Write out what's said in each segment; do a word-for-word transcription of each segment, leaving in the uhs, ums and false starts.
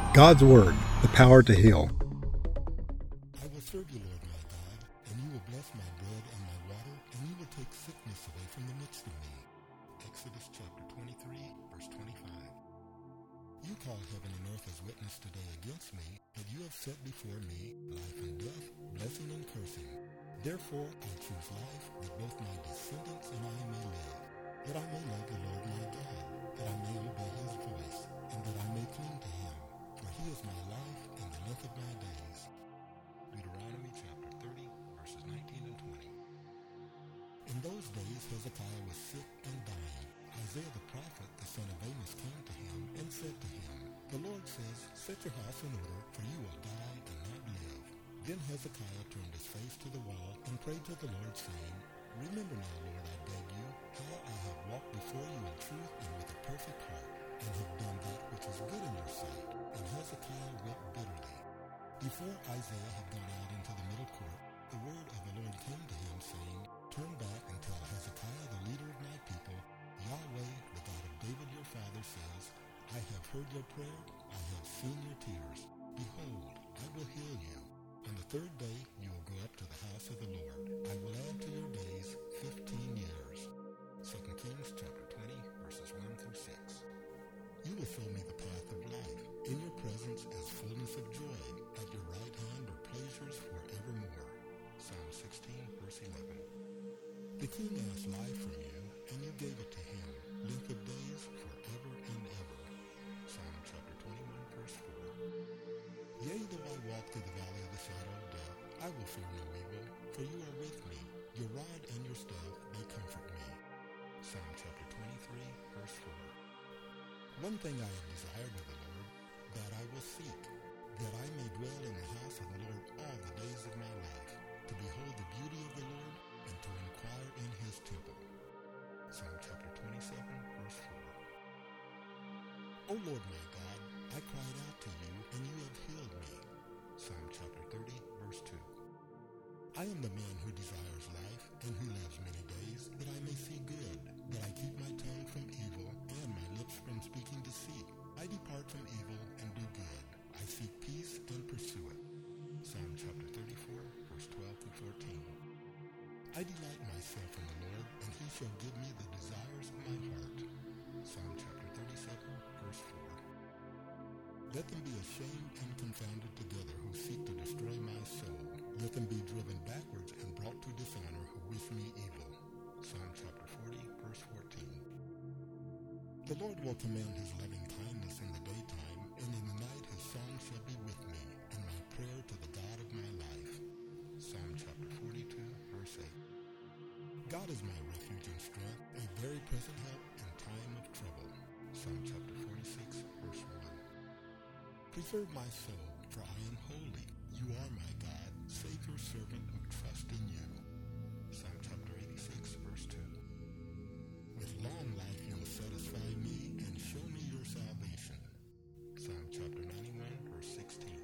God's Word, the power to heal. I will serve you, Lord my God, and you will bless my bread and my water, and you will take sickness away from the midst of me. Exodus chapter twenty-three, verse twenty-five. You call heaven and earth as witness today against me, that you have set before me life and death, blessing and cursing. Therefore I choose life, that both my descendants and I may live, that I may love the Lord my God, that I may obey his voice, and that I may cling to him. For he is my life and the length of my days. Deuteronomy chapter thirty, verses nineteen and twenty. In those days Hezekiah was sick and dying. Isaiah the prophet, the son of Amos, came to him and said to him, The Lord says, Set your house in order, for you will die and not live. Then Hezekiah turned his face to the wall and prayed to the Lord, saying, Remember now, Lord, I beg you, how I have walked before you in truth and with a perfect heart, and have done that which is good in your sight. And Hezekiah wept bitterly. Before Isaiah had gone out into the middle court, the word of the Lord came to him, saying, Turn back and tell Hezekiah, the leader of my people, Yahweh, the God of David your father, says, I have heard your prayer, I have seen your tears. Behold, I will heal you. On the third day you will go up to the house of the Lord. I will add to your days fifteen years. Second Kings chapter twenty, verses one through six. You will show me the path of life. In your presence is fullness of joy. At your right hand are pleasures forevermore. Psalm sixteen, verse eleven. The king asked life from you, and you gave it to him, length of days forever and ever. Psalm chapter twenty-one, verse four. Yea, though I walk through the valley of the shadow of death, I will fear no evil, for you are with me. Your rod and your staff, they comfort me. Psalm chapter twenty-three, verse four. One thing I have desired of the Lord, that I will seek, that I may dwell in the house of the Lord all the days of my life, to behold the beauty of the Lord, and to inquire in his temple. Psalm chapter twenty-seven, verse four. O Lord my God, I cried out to you, and you have healed me. Psalm chapter thirty, verse two. I am the man who desires life, and who lives many days, that I may see good, that I keep my tongue from evil, and my lips from speaking deceit. I depart from evil and do good. I seek peace and pursue it. Psalm chapter thirty-four, verse twelve through fourteen. I delight myself in the Lord, and he shall give me the desires of my heart. Psalm chapter thirty-seven, verse four. Let them be ashamed and confounded together who seek to destroy my soul. Let them be driven backwards and brought to dishonor who wish me evil. Psalm chapter forty, verse fourteen. The Lord will command his loving kindness in the daytime, and in the night his song shall be with me, and my prayer to the God of my life. Psalm chapter forty-two, verse eight. God is my refuge and strength, a very present help in time of trouble. Psalm chapter forty-six, verse one. Preserve my soul, for I am holy. You are my God. Save your servant who trusts in you. Psalm chapter eighty-six, verse two. With long life you will satisfy me and show me your salvation. Psalm chapter ninety-one, verse sixteen.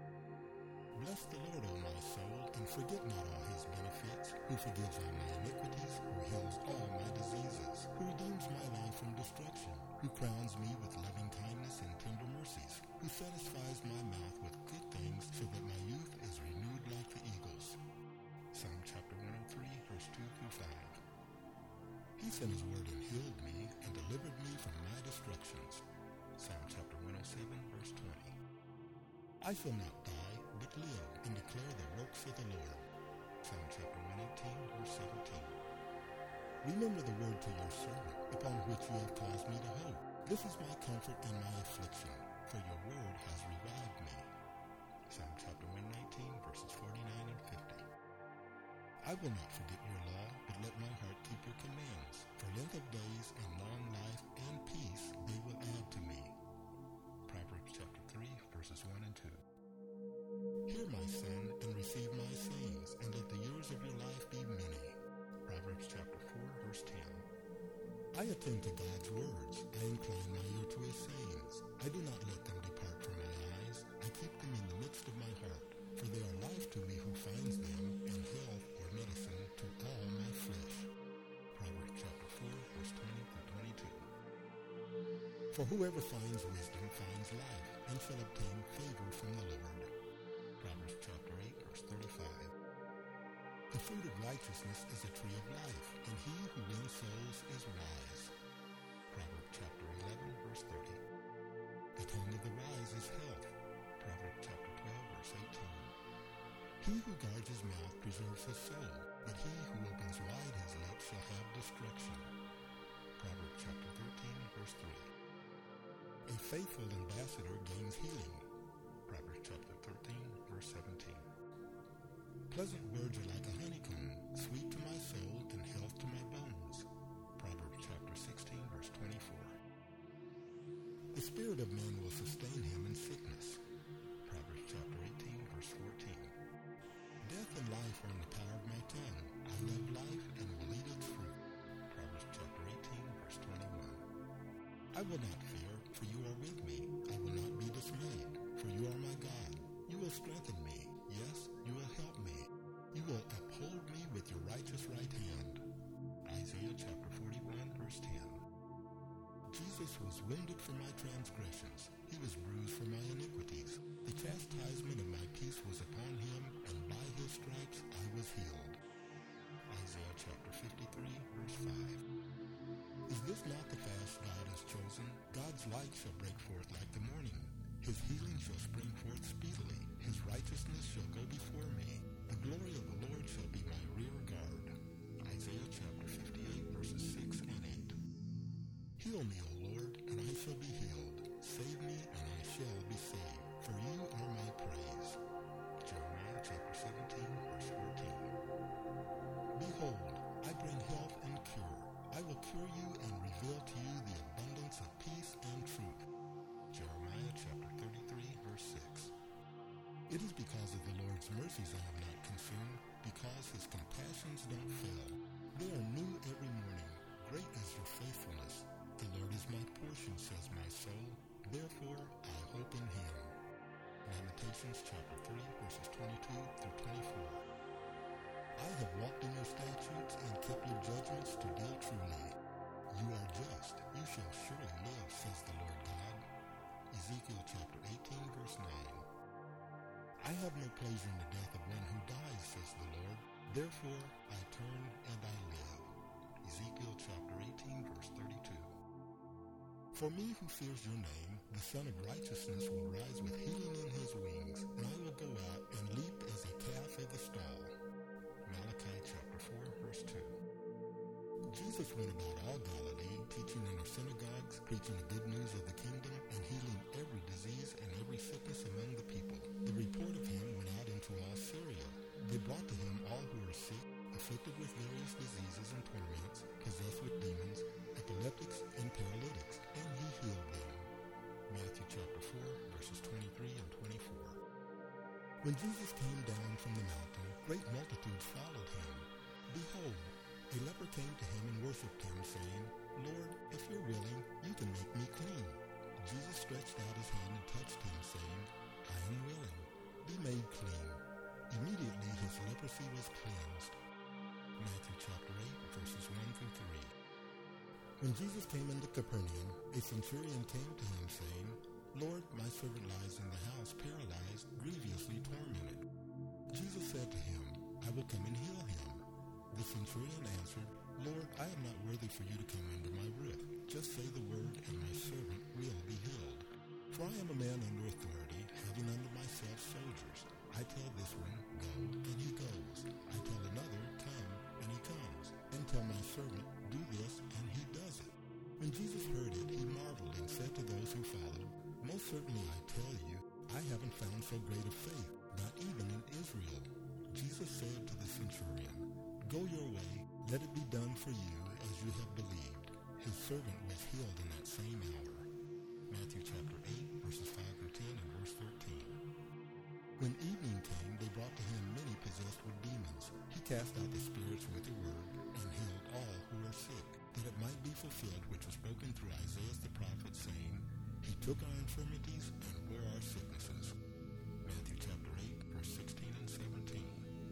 Bless the Lord, O my soul, and forget not all his benefits, who forgives all my iniquities, who heals all my diseases, who redeems my life from destruction, who crowns me with loving kindness and tender mercies, who satisfies my mouth with good things, so that my youth is renewed like the eagles. Psalm chapter one oh three, verse two through five. He sent his word and healed me, and delivered me from my destructions. Psalm chapter one oh seven, verse twenty. I shall not die, but live, and declare the works of the Lord. Psalm chapter one eighteen, verse seventeen. Remember the word to your servant, upon which you have caused me to hope. This is my comfort in my affliction, for your word has revived me. Psalm chapter one nineteen, verses forty-nine and fifty. I will not forget your law, but let my heart keep your commands. For length of days and long life and peace they will add to me. Proverbs chapter three, verses one and two. Hear, my son, and receive my sayings, and let the years of your life be many. Proverbs chapter four, verse ten. I attend to God's words. I incline my ear to his sayings. I do not let them depart from my eyes. I keep them in the midst of my heart, for they are life to me who finds them, and health or medicine to all my flesh. Proverbs chapter four, verse twenty through twenty-two. For whoever finds wisdom finds life, and shall obtain favor from the Lord. Proverbs chapter eight, verse thirty-five. The fruit of righteousness is a tree of life, and he who wins souls is wise. Proverbs chapter eleven, verse thirty. The tongue of the wise is health. Proverbs chapter twelve, verse eighteen. He who guards his mouth preserves his soul, but he who opens wide his lips shall have destruction. Proverbs chapter thirteen, verse three. A faithful ambassador gains healing. Proverbs chapter thirteen, verse seventeen. Pleasant words are like a honeycomb, sweet to my soul and health to my bones. Proverbs chapter sixteen, verse twenty-four. The spirit of man will sustain him in sickness. Proverbs chapter eighteen, verse fourteen. Death and life are in the power of my tongue. I love life and will eat its fruit. Proverbs chapter eighteen, verse twenty-one. I will not fear, for you are with me. I will not be dismayed, for you are my God. You will strengthen me. Yes, you will help me. You will uphold me with your righteous right hand. Isaiah chapter forty-one, verse ten. Jesus was wounded for my transgressions. He was bruised for my iniquities. The chastisement of my peace was upon him, and by his stripes I was healed. Isaiah chapter fifty-three, verse five. Is this not the fast God has chosen? God's light shall break forth like the morning. His healing shall spring forth speedily. His righteousness shall go before me. The glory of the Lord shall be my rear guard. Isaiah chapter fifty-eight, verses six and eight. Heal me, O Lord, and I shall be healed. Save me, and I shall be saved, for you are my praise. Jeremiah chapter seventeen, verse fourteen. Behold, I bring health and cure. I will cure you and reveal to you the abundance of peace and truth. Jeremiah chapter thirty-three, verse six. It is because of the Lord's mercies I am not consumed, because his compassions don't fail. They are new every morning. Great is your faithfulness. The Lord is my portion, says my soul. Therefore I hope in him. Lamentations chapter three, verses twenty-two through twenty-four. I have walked in your statutes and kept your judgments to deal truly. You are just. You shall surely live, says the Lord God. Ezekiel chapter eighteen, verse nine. I have no pleasure in the death of one who dies, says the Lord. Therefore I turn and I live. Ezekiel chapter eighteen, verse thirty-two. For me who fears your name, the Son of Righteousness will rise with healing in his wings, and I will go out and leap as a calf of the stall. Malachi chapter four, verse two. Jesus went about all Galilee, teaching in their synagogues, preaching the good news of the kingdom, and healing every disease and every sickness among the people. The report of him went out into all Syria. They brought to him all who were sick, afflicted with various diseases and torments, possessed with demons, epileptics, and paralytics, and he healed them. Matthew chapter four, verses twenty-three and twenty-four. When Jesus came down from the mountain, great multitudes followed him. Behold, a leper came to him and worshipped him, saying, Lord, if you're willing, you can make me clean. Jesus stretched out his hand and touched him, saying, I am willing. Be made clean. Immediately his leprosy was cleansed. Matthew chapter eight, verses one through three. When Jesus came into Capernaum, a centurion came to him, saying, Lord, my servant lies in the house, paralyzed, grievously tormented. Jesus said to him, I will come and heal him. The centurion answered, Lord, I am not worthy for you to come under my roof. Just say the word, and my servant will be healed. For I am a man under authority, having under myself soldiers. I tell this one, go, and he goes. I tell another, come, and he comes. And tell my servant, do this, and he does it. When Jesus heard it, he marveled and said to those who followed, Most certainly I tell you, I haven't found so great a faith, not even in Israel. Jesus said to the centurion, Go your way, let it be done for you as you have believed. His servant was healed in that same hour. Matthew chapter eight, verses five through ten and verse thirteen. When evening came, they brought to him many possessed with demons. He cast out the spirits with a word and healed all who were sick, that it might be fulfilled which was spoken through Isaiah the prophet, saying, He took our infirmities and bore our sicknesses. Matthew chapter eight, verse sixteen and seventeen.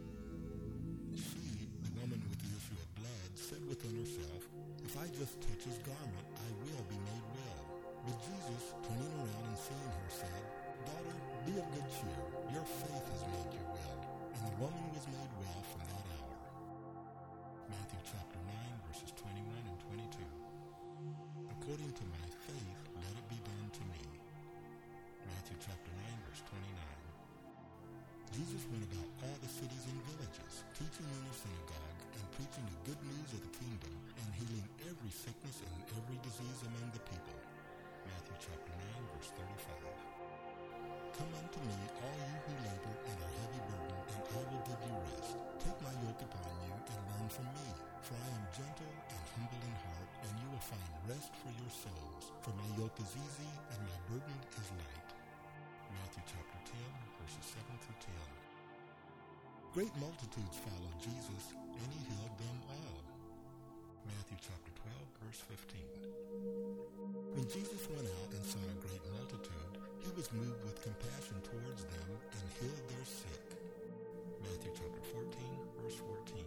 She, the woman with the issue of blood, said within herself, If I just touch his garment, I will be made well. But Jesus, turning around and seeing her, said, "Daughter, be of good cheer. Your faith has made you well." And the woman was made well from that hour. Matthew chapter nine, verses twenty-one and twenty-two. According to my faith, let it be done to me. Matthew chapter nine, verse twenty-nine. Jesus went about all the cities and villages, teaching in the synagogue and preaching the good news of the kingdom and healing every sickness and every disease among the people. Matthew chapter nine, verse thirty-five. Come unto me, all you who labor and are heavy burdened, and I will give you rest. Take my yoke upon you and learn from me, for I am gentle and humble in heart, and you will find rest for your souls. For my yoke is easy and my burden is light. Matthew chapter ten, verses seven through ten. Great multitudes followed Jesus, and he healed them all. Matthew chapter twelve, verse fifteen. When Jesus went out and saw a great multitude, he was moved with compassion towards them and healed their sick. Matthew chapter fourteen, verse fourteen.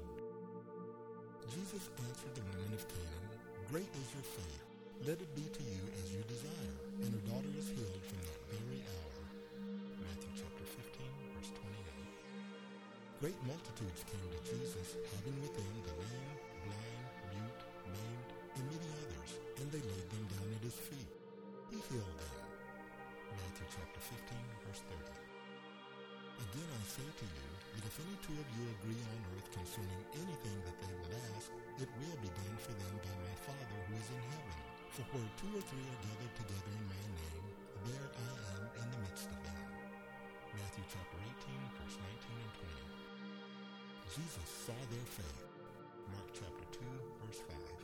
Jesus answered the woman of Canaan, "Great is your faith. Let it be to you as you desire." And her daughter was healed from that very hour. Matthew chapter fifteen, verse twenty-eight. Great multitudes came to Jesus, having with them the lame, blind, mute, maimed, and many others, and they laid them down at his feet. He healed them. Matthew chapter fifteen, verse thirty. Again I say to you, that if any two of you agree on earth concerning anything that they will ask, it will be done for them by my Father who is in heaven. For where two or three are gathered together in my name, there I am in the midst of them. Matthew chapter eighteen, verse nineteen and twenty. Jesus saw their faith. Mark chapter two, verse five.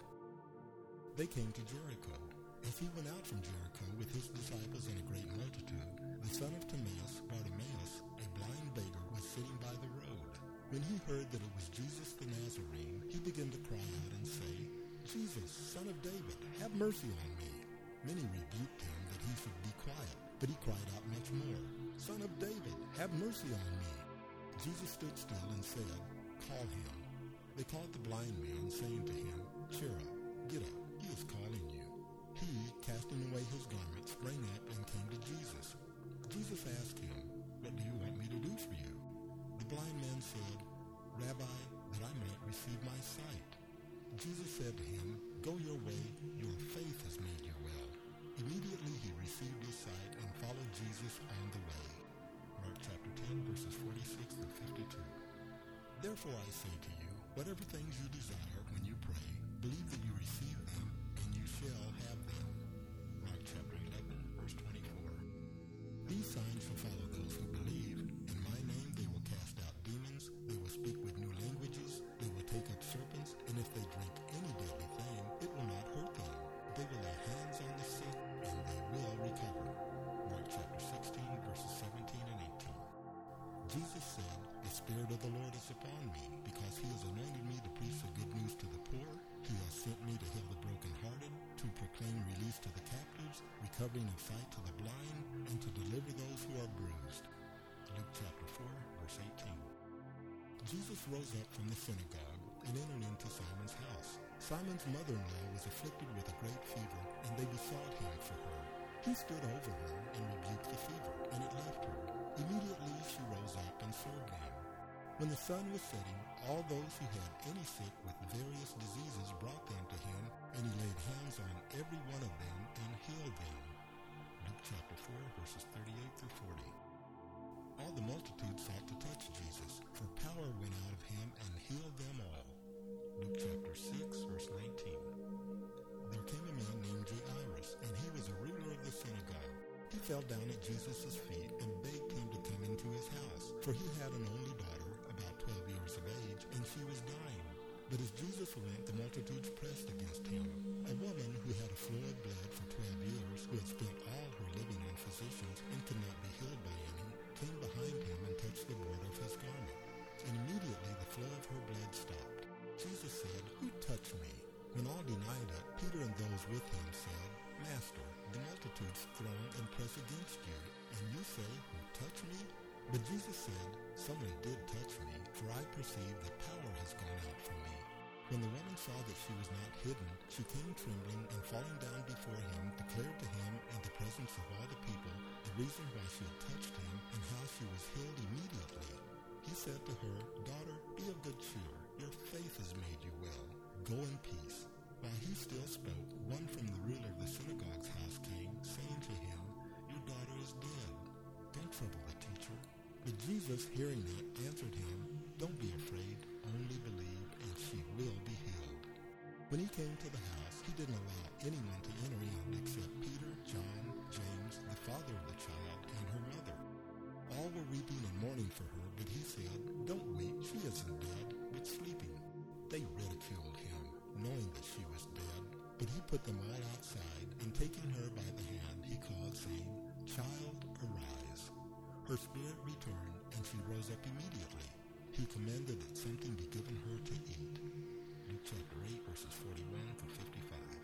They came to Jericho. As he went out from Jericho with his disciples and a great multitude, the son of Timaeus, Bartimaeus, a blind beggar, was sitting by the road. When he heard that it was Jesus the Nazarene, he began to cry out and say, "Jesus, Son of David, have mercy on me." Many rebuked him that he should be quiet, but he cried out much more, "Son of David, have mercy on me." Jesus stood still and said, "Call him." They called the blind man, saying to him, "Cheer up, get up, he is calling you." He, casting away his garment, sprang up and came to Jesus. Jesus asked him, "What do you want me to do for you?" The blind man said, "Rabbi, that I might receive my sight." Jesus said to him, "Go your way, your faith has made you well." Immediately he received his sight and followed Jesus on the way. Mark chapter ten, verses forty-six through fifty-two. Therefore I say to you, whatever things you desire when you pray, believe that you receive them, and you shall have them. Mark chapter eleven, verse twenty-four. These signs shall follow those who believe. In my name they will cast out demons, they will speak with new languages, they will take up serpents, and if they drink any deadly thing, it will not hurt them. They will lay hands on the sick, and they will recover. Mark chapter sixteen, verses seventeen and eighteen. Jesus said, "The Spirit of the Lord is upon me, because he has anointed me to preach the good news to the poor. He has sent me to heal the brokenhearted, to proclaim release to the captives, recovering of sight to the blind, and to deliver those who are bruised." Luke chapter four, verse eighteen. Jesus rose up from the synagogue and entered into Simon's house. Simon's mother-in-law was afflicted with a great fever, and they besought him for her. He stood over her and rebuked the fever, and it left her. Immediately she rose up and served them. When the sun was setting, all those who had any sick with various diseases brought them to him, and he laid hands on every one of them and healed them. Luke chapter four, verses thirty-eight through forty. All the multitude sought to touch Jesus, for power went out of him and healed them all. Luke chapter six, verse nineteen. There came a man named Jairus, and he was a ruler of the synagogue. He fell down at Jesus' feet and begged him to come into his house, for he had an only daughter, about twelve years of age, and she was dying. But as Jesus went, the multitudes pressed against him. A woman who had a flow of blood for twelve years, who had spent all her living on physicians and could not be healed by any, came behind him and touched the border of his garment. And immediately the flow of her blood stopped. Jesus said, "Who touched me?" When all denied it, Peter and those with him said, "Master, the multitudes throng and press against you, and you say, 'Who touched me?'" But Jesus said, "Someone did touch me, for I perceive that power has gone out from me." When the woman saw that she was not hidden, she came trembling, and falling down before him, declared to him in the presence of all the people the reason why she had touched him, and how she was healed immediately. He said to her, "Daughter, be of good cheer. Your faith has made you well. Go in peace." While he still spoke, one from the ruler of the synagogue's house came, saying to him, "Your daughter is dead. Don't trouble the teacher." But Jesus, hearing that, answered him, "Don't be afraid, only believe, and she will be healed." When he came to the house, he didn't allow anyone to enter in except Peter, John, James, the father of the child, and her mother. All were weeping and mourning for her, but he said, "Don't weep, she isn't dead, but sleeping." They ridiculed him, knowing that she was dead, but he put them all outside, and taking her by the hand, he called, saying, "Child, arise." Her spirit returned, and she rose up immediately. He commanded that something be given her to eat. Luke chapter eight, verses forty-one through fifty-five.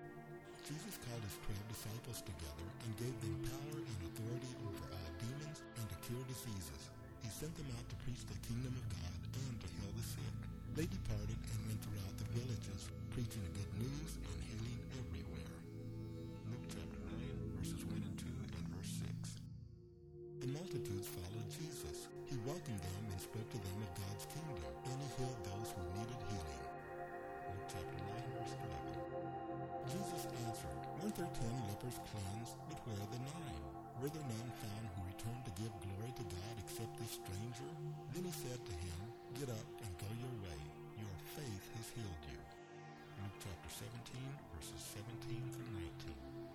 Jesus called his twelve disciples together and gave them power and authority over all demons and to cure diseases. He sent them out to preach the kingdom of God and to heal the sick. They departed and went throughout the villages, preaching the good news and healing everywhere. Luke chapter nine, verses one and two, and verse six. The multitudes followed Jesus. He welcomed them and spoke to them of God's kingdom, and he healed those who needed healing. Luke chapter nine, verse eleven. Jesus answered, "Weren't there ten lepers cleansed? But where are the nine? Were there none found who returned to give glory to God except this stranger?" Then he said to him, "Get up and go your way. Your faith has healed you." Luke chapter seventeen, verses seventeen through nineteen.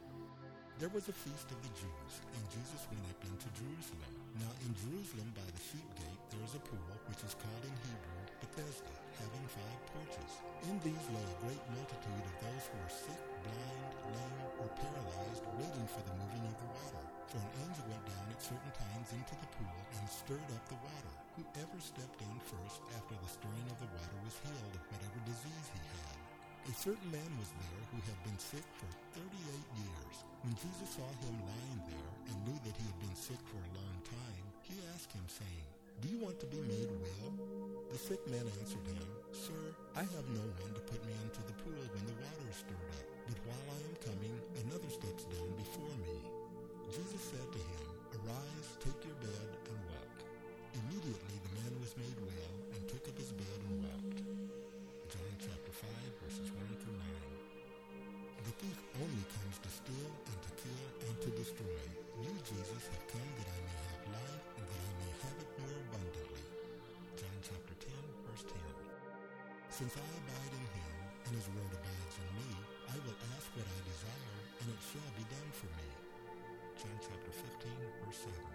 There was a feast of the Jews, and Jesus went up into Jerusalem. Now in Jerusalem by the sheep gate there is a pool, which is called in Hebrew Bethesda, having five porches. In these lay a great multitude of those who were sick, blind, lame, or paralyzed, waiting for the moving of the water. For an angel went down at certain times into the pool and stirred up the water. Whoever stepped in first after the stirring of the water was healed of whatever disease he had. A certain man was there who had been sick for thirty-eight years. When Jesus saw him lying there and knew that he had been sick for a long time, he asked him, saying, "Do you want to be made well?" The sick man answered him, "Sir, I have no one to put me into the pool when the water is stirred up, but while I am coming, another steps down before me." Jesus said to him, "Arise, take your bed, and walk." Immediately the man was made well and took up his bed and walked. John chapter five, verses one through nine. The thief only comes to steal and to kill and to destroy. You, Jesus, have come that I may have life and that I may have it more abundantly. John chapter ten, verse ten. Since I abide in him, and his word abides in me, I will ask what I desire, and it shall be done for me. John chapter fifteen, verse seven.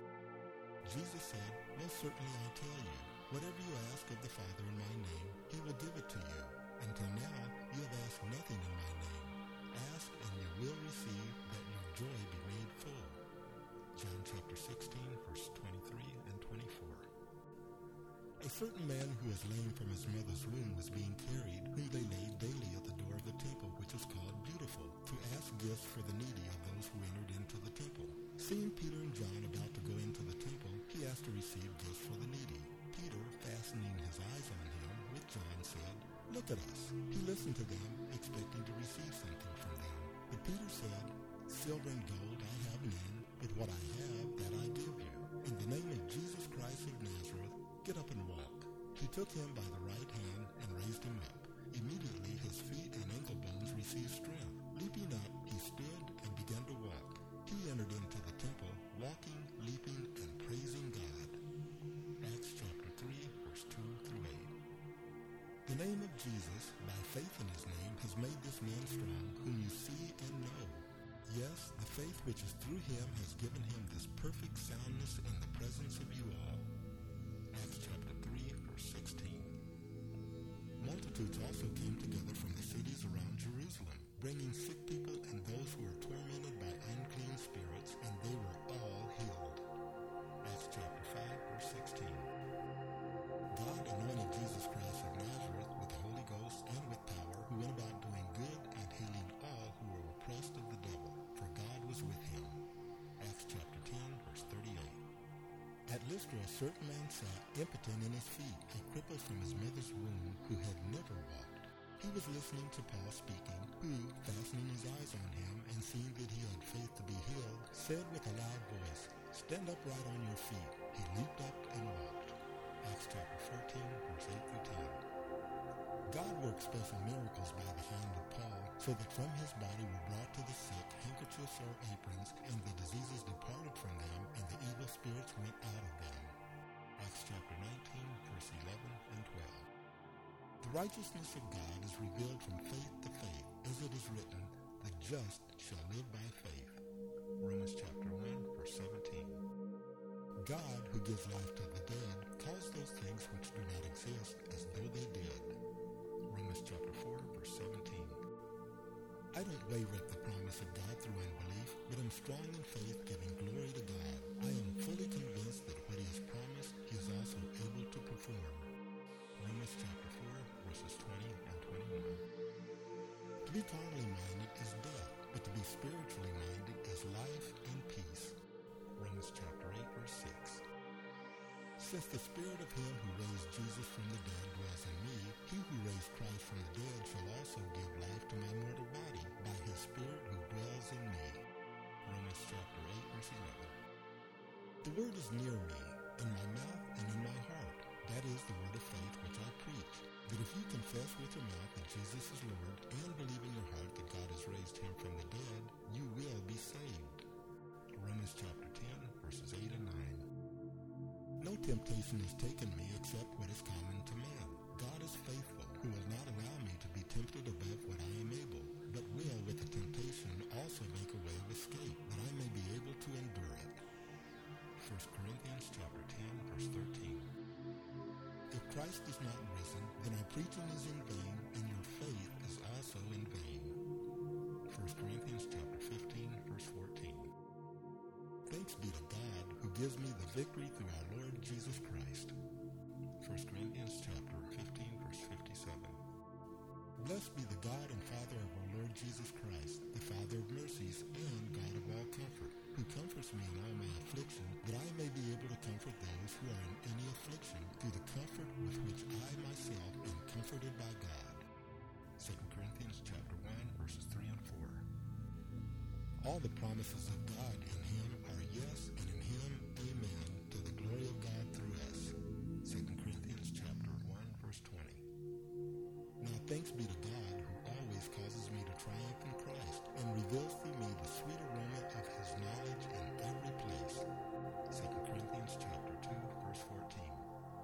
Jesus said, "Most certainly I tell you, whatever you ask of the Father in my name, he will give it to you. Until now, you have asked nothing in my name. Ask, and you will receive, that your joy be made full." John chapter sixteen, verse twenty-three and twenty-four. A certain man who was lame from his mother's womb was being carried, whom they laid daily at the door of the temple, which is called Beautiful, to ask gifts for the needy of those who entered into the temple. Seeing Peter and John about to go into the temple, he asked to receive gifts for the needy. Peter, fastening his eyes on him with John, said, "Look at us." He listened to them, expecting to receive something from them. But Peter said, "Silver and gold I have none, but what I have, that I give you. In the name of Jesus Christ of Nazareth, get up and walk." He took him by the right hand and raised him up. Immediately his feet and ankle bones received strength. Leaping up, he stood and began to walk. He entered into the temple, walking, leaping, and praising God. Acts chapter three, verse two through eight. The name of Jesus, by faith in his name, has made this man strong, whom you see and know. Yes, the faith which is through him has given him this perfect soundness in the presence of you all. Acts chapter three, verse sixteen. Multitudes also came together from the cities around Jerusalem, bringing sick people and those who were tormented by unclean spirits, and they were all healed. Acts chapter five, verse sixteen. God anointed Jesus Christ of Nazareth with the Holy Ghost and with power, who went about doing good and healing all who were oppressed of the devil, for God was with him. Acts chapter ten, verse thirty-eight. At place where a certain man sat, impotent in his feet, a cripple from his mother's womb, who had never walked. He was listening to Paul speaking, who, fastening his eyes on him, and seeing that he had faith to be healed, said with a loud voice, "Stand upright on your feet." He leaped up and walked. Acts chapter fourteen, verse eight through ten. God worked special miracles by the hand of Paul, so that from his body were brought to the sick handkerchiefs or aprons, and the diseases departed from them, and the evil spirits went out of them. Acts chapter nineteen, verse eleven and twelve. The righteousness of God is revealed from faith to faith, as it is written, "The just shall live by faith." Romans chapter one, verse seventeen. God, who gives life to the dead, calls those things which do not exist as though they did. Romans chapter four, verse seventeen. I don't waver at the promise of God through unbelief, but am strong in faith, giving glory to God. I am fully convinced that what he has promised, he is also able to perform. Romans chapter four, verses twenty and twenty-one. To be carnally minded is death, but to be spiritually minded is life and peace. Romans chapter eight, verse six. Since the spirit of him who raised Jesus from the dead dwells in me, he who raised Christ from the dead shall also give life to my mortal body by his spirit who dwells in me. Romans chapter eight, verse eleven. The word is near me, in my mouth and in my heart. That is the word of faith which I preach, that if you confess with your mouth that Jesus is Lord, and believe in your heart that God has raised him from the dead, you will be saved. Romans chapter ten, verses eight and nine. No temptation has taken me except what is common to man. God is faithful, who will not allow me to be tempted above what I am able, but will with the temptation also make a way of escape, that I may be able to endure it. First Corinthians chapter ten, verse thirteen. If Christ is not risen, then our preaching is in vain, and your faith is also in vain. First Corinthians chapter fifteen, verse fourteen. Thanks be to God, who gives me the victory through our Lord Jesus Christ. First Corinthians chapter fifteen, verse fifty-seven. Blessed be the God and Father of our Lord Jesus Christ, the Father of mercies and God of all comfort, who comforts me in all my affliction, that I may be able to comfort those who are in any affliction through the comfort with which I myself am comforted by God. Second Corinthians chapter one, verses three and four. All the promises of God in him are yes, and in him amen, to the glory of God through us. Second Corinthians chapter one, verse twenty. Now thanks be to God, who always causes me to triumph in Christ, and reveals through me the sweet aroma of his knowledge in every place. Second Corinthians chapter two, verse fourteen.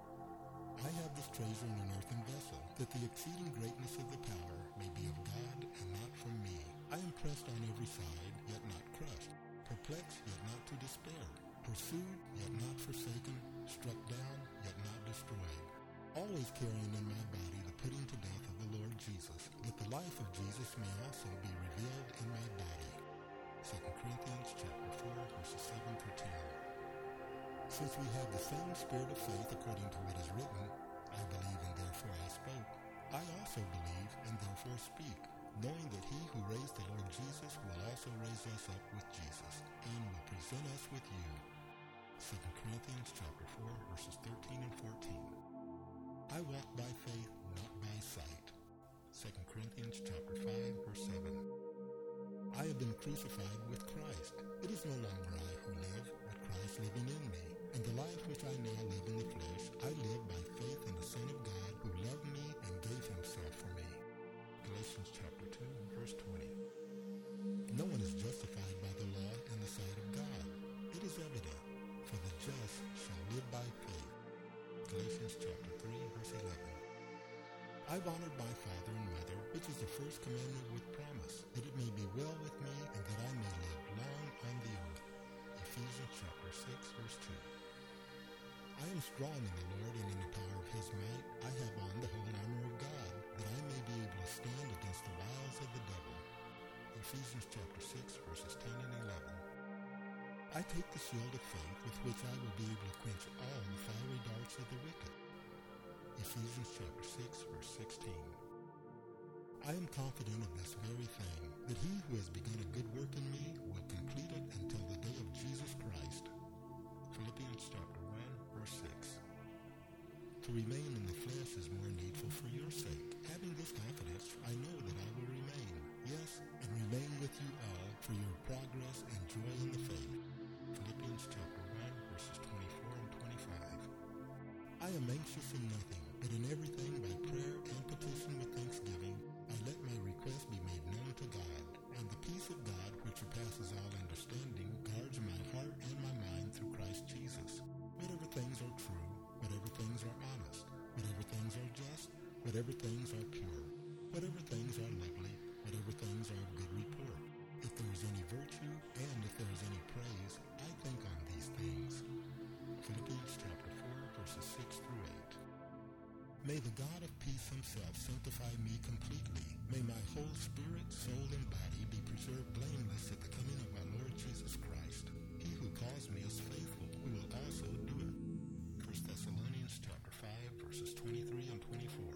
I have this treasure in an earthen vessel, that the exceeding greatness of the power may be of God and not from me. I am pressed on every side, yet not crushed, perplexed, yet not to despair, pursued, yet not forsaken, struck down, yet not destroyed. Always carrying in my body the putting to death of the Lord Jesus, that the life of Jesus may also be revealed in my body. Second Corinthians chapter four, verses seven through ten. Since we have the same spirit of faith according to what is written, I believe and therefore I spoke, I also believe and therefore speak, knowing that he who raised the Lord Jesus will also raise us up with Jesus, and will present us with you. Second Corinthians chapter four, verses thirteen and fourteen. I walk by faith, not by sight. Second Corinthians chapter five, verse seven. I have been crucified with Christ. It is no longer I who live, but Christ living in me. And the life which I now live in the flesh, I live by faith in the Son of God, who loved me and gave himself for me. Galatians chapter two, verse twenty. No one is justified by the law in the sight of God. It is evident, for the just shall live by faith. Galatians chapter three, verse eleven. I've honored my father and mother, which is the first commandment with promise, that it may be well with me, and that I may live long on the earth. Ephesians chapter six, verse two. I am strong in the Lord and in the power of his might. I have on the whole armor of God, that I may be able to stand against the wiles of the devil. Ephesians chapter six, verses ten and eleven. I take the shield of faith, with which I will be able to quench all the fiery darts of the wicked. Ephesians chapter six, verse sixteen. I am confident of this very thing, that he who has begun a good work in me will complete it until the day of Jesus Christ. Philippians chapter one, To remain in the flesh is more needful for your sake. Having this confidence, I know that I will remain, yes, and remain with you all for your progress and joy in the faith. Philippians chapter one, verses twenty-four and twenty-five. I am anxious in nothing, but in everything by prayer and petition with thanksgiving, I let my request be made known to God, and the peace of God, which surpasses all understanding, guards my heart and my mind through Christ Jesus. Whatever things are true, whatever things are honest, whatever things are just, whatever things are pure, whatever things are lovely, whatever things are of good report. If there is any virtue, and if there is any praise, I think on these things. Philippians chapter four, verses six through eight. May the God of peace himself sanctify me completely. May my whole spirit, soul, and body be preserved blameless at the coming of our Lord Jesus Christ. He who calls me is faithful, who will also do it. First Thessalonians chapter five, verses twenty-three and twenty-four.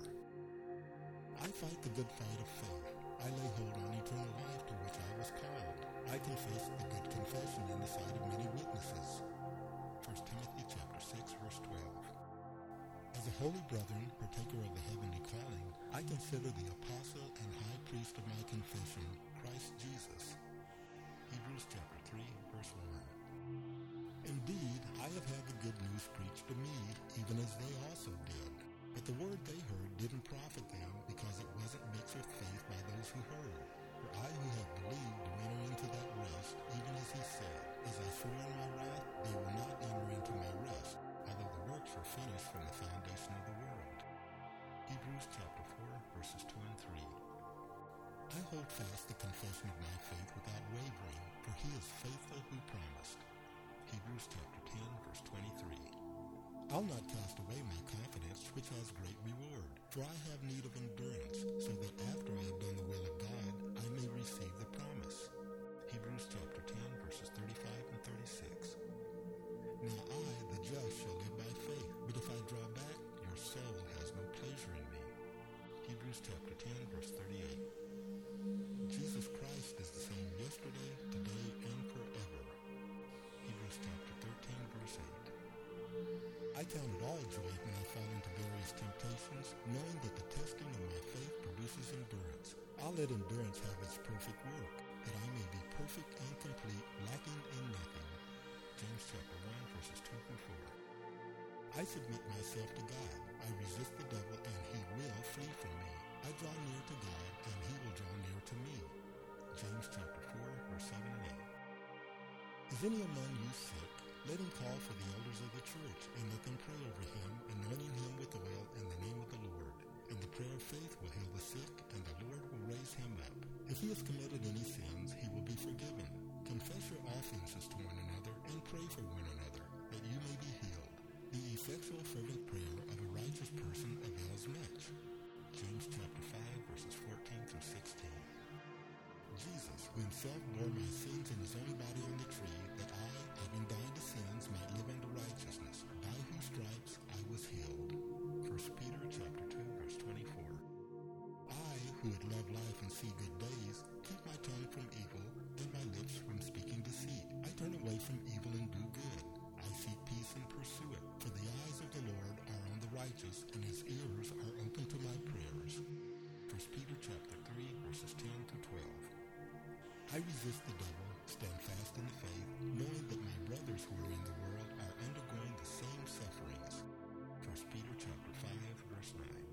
I fight the good fight of faith. I lay hold on eternal life to which I was called. I confess the good confession in the sight of many witnesses. First Timothy chapter six, verse twelve. As a holy brethren, partaker of the heavenly calling, I consider the apostle and high priest of my confession, Christ Jesus. Hebrews chapter three, verse one. Indeed, I have had the good news preached to me, even as they also did. But the word they heard didn't profit them, because it wasn't mixed with faith by those who heard. For I who have believed do enter into that rest, even as he said, as I swore in my wrath, they will not enter into my rest, although the works were finished from the foundation of the world. Hebrews chapter four, verses two and three. I hold fast the confession of my faith without wavering, for he is faithful who promised. Hebrews chapter ten, verse twenty-three. I'll not cast away my confidence, which has great reward, for I have need of endurance, so that after I have done the will of God, I may receive the promise. Hebrews chapter ten, verses thirty-five and thirty-six. Now I, the just, shall live by faith, but if I draw back, your soul has no pleasure in me. Hebrews chapter ten, verse thirty-eight. Jesus Christ is the same yesterday, today, and forever. Hebrews chapter thirteen, verse eight. I count it all joy when I fall into various temptations, knowing that the testing of my faith produces endurance. I'll let endurance have its perfect work, that I may be perfect and complete, lacking in nothing. James chapter one, verses two through four. I submit myself to God. I resist the devil, and he will flee from me. I draw near to God, and he will draw near to me. James chapter four, verse seven and eight. Is any among you sick? Let him call for the elders of the church, and let them pray over him, anointing him with oil in the name of the Lord. And the prayer of faith will heal the sick, and the Lord will raise him up. If he has committed any sins, he will be forgiven. Confess your offenses to one another, and pray for one another, that you may be healed. The effectual fervent prayer of a righteous person avails much. James chapter five, verses fourteen through sixteen. Jesus, who himself bore my sins in his own body on the tree, that I, having died to sins, might live unto righteousness, by whose stripes I was healed. First Peter chapter two, verse twenty-four. I, who would love life and see good days, keep my tongue from evil, and my lips from speaking deceit. I turn away from evil and do good. I seek peace and pursue it, for the eyes of the Lord are on the righteous, and his ears are open to my prayers. First Peter chapter three, verses ten to twelve. I resist the devil, stand fast in the faith, knowing that my brothers who are in the world are undergoing the same sufferings. First Peter chapter five, verse nine.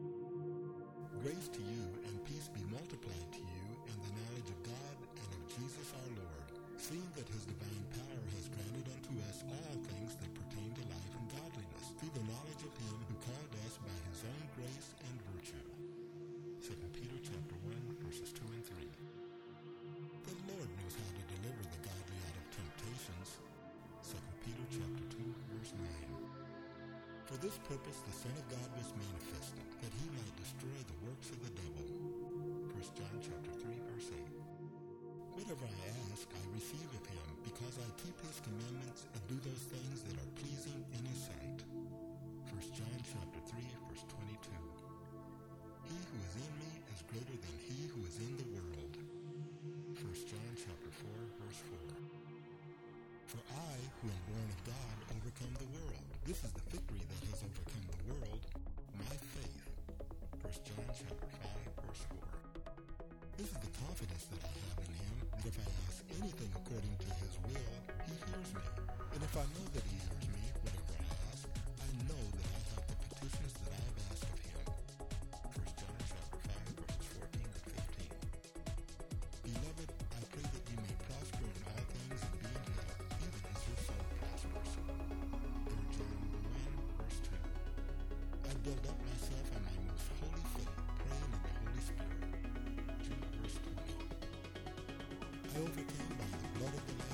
Grace to you and peace be multiplied to you in the knowledge of God and of Jesus our Lord, seeing that his divine power has granted unto us all things that pertain to life and godliness, through the knowledge of him who called us by his own grace and virtue. Second Peter chapter one, verses two and three. The Lord knows how to deliver the godly out of temptations. Second Peter chapter two, verse nine. For this purpose the Son of God was manifested, that he might destroy the works of the devil. First John chapter three, verse eight. Whatever I ask, I receive of him, because I keep his commandments and do those things that are pleasing in his sight. First John chapter three, verse twenty-two. He who is in me is greater than he who is in the world. First John chapter four, verse four. For I, who am born of God overcome the world. This is the victory that has overcome the world, my faith. First John chapter five, verse four. This is the confidence that I have in him, that if I ask anything according to his will, he hears me. And if I know that he hears me, whatever I ask, I know that I have the petitions that I have asked of him. First John chapter five, verses fourteen and fifteen. Beloved, I pray that you may prosper in all things and be in health, even as your soul prospers. Third John one, verse two. I build up myself on my most holy faith, praying in the Holy Spirit. Jude verse twenty. I overcome by the blood of the Lamb